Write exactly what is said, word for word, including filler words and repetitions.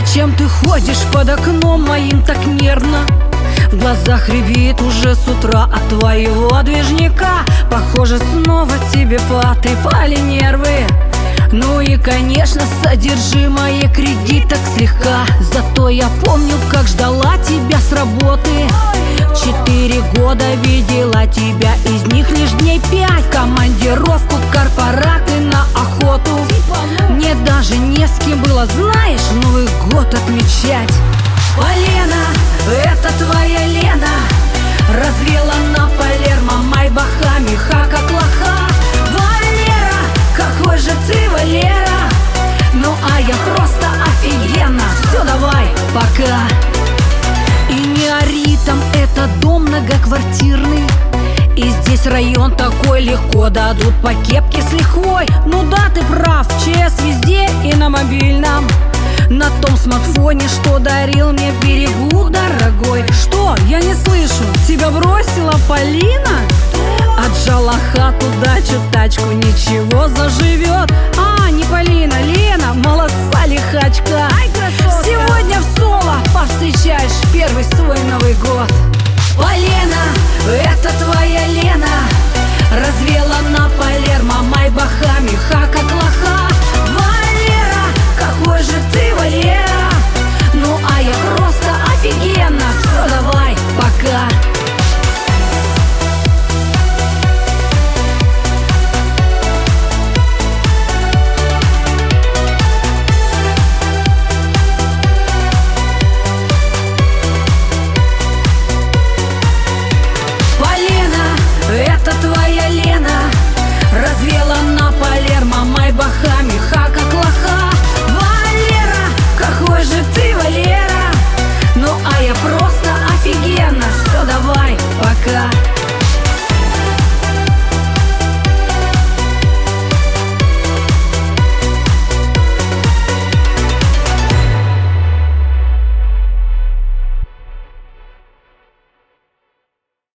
Зачем ты ходишь под окном моим так нервно? В глазах рябит уже с утра от твоего движника. Похоже, снова тебе потрепали нервы. Ну и, конечно, содержимое кредиток слегка. Зато я помню, как ждала тебя с работы. Четыре года видела тебя, из них лишь дней пять в командировку, корпораты, на охоту. Мне даже не с кем было, знаешь, Новый год отмечать. Полена, это твоя Лена, развела на Палермо майбаха, меха как лоха. Валера, какой же ты Валера, ну а я просто офигенно. Все, давай, пока. И не ори там, это дом многоквартирный, и здесь район такой, легко дадут по кепке с лихвой. Ну да, ты прав, ЧС везде и на мобильном, на том смартфоне, что дарил мне в берегу, дорогой. Что? Я не слышу. Тебя бросила Полина? Отжала хату, дачу, тачку, ничего, заживет. А, не Полина, Лена, молодца, лихачка. Сегодня в соло повстречаешь первый свой Новый год. Полина!